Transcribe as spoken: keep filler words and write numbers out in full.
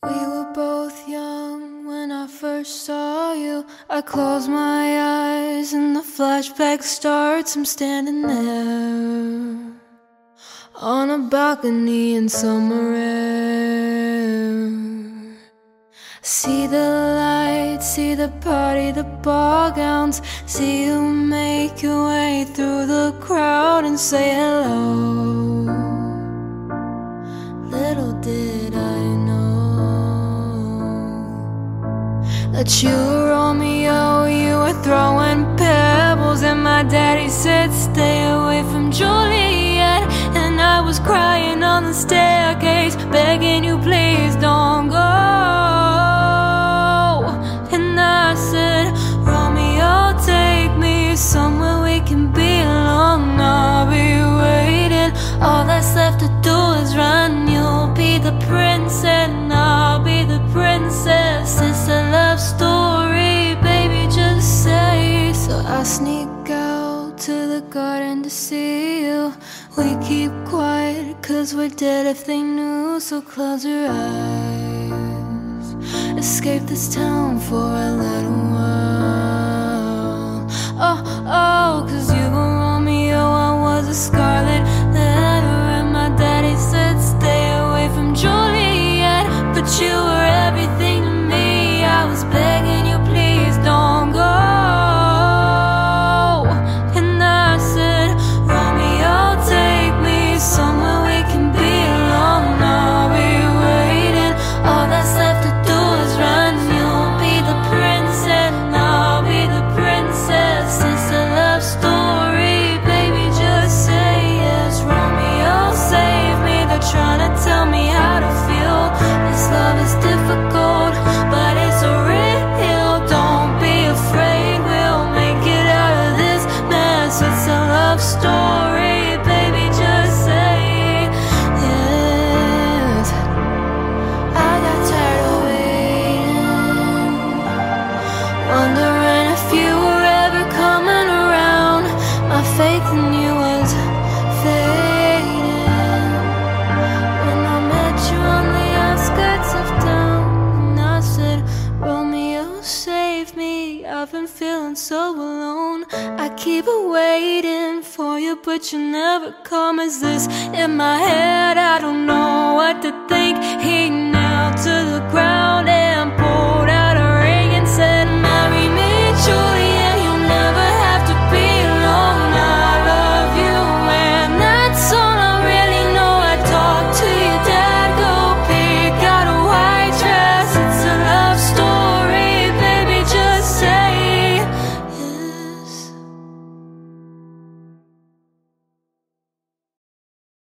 We were both young when I first saw you. I close my eyes and the flashback starts. I'm standing there on a balcony in summer air. See the lights, see the party, the ball gowns. See you make your way through the crowd and say hello. Little did I know that you were Romeo, you were throwing pebbles, and my daddy said stay away from Juliet. And I was crying on the staircase, begging you please don't go. And I said, Romeo, take me somewhere we can be alone. I'll be waiting, all that's left to do is run. You'll be the prince and I'll be the princess. It's a love story, baby, just say. So I sneak out to the garden to see you. We keep quiet cause we're dead if they knew. So close your eyes, escape this town for a little while. Oh, oh, cause you were Romeo, I was a scarlet letter, and my daddy said stay away from Juliet. But you were everything to me, I was begging you please don't go. And I said, Romeo, take me somewhere we can be alone. I'll be waiting, all that's left to do is run. You'll be the prince and I'll be the princess. It's a love story, baby, just say yes. Romeo, save me, they're trying to tell me how to feel. This love is difficult, but it's real. Don't be afraid, we'll make it out of this mess. It's a love story, baby, just say yes. I got tired of waiting, wondering if you were ever coming around. My faith in you was fading when I met you on the outskirts of town. And I said, Romeo, save me, I've been feeling so alone. I keep waiting for you, but you never come. Is this in my head? I don't know what to think. Here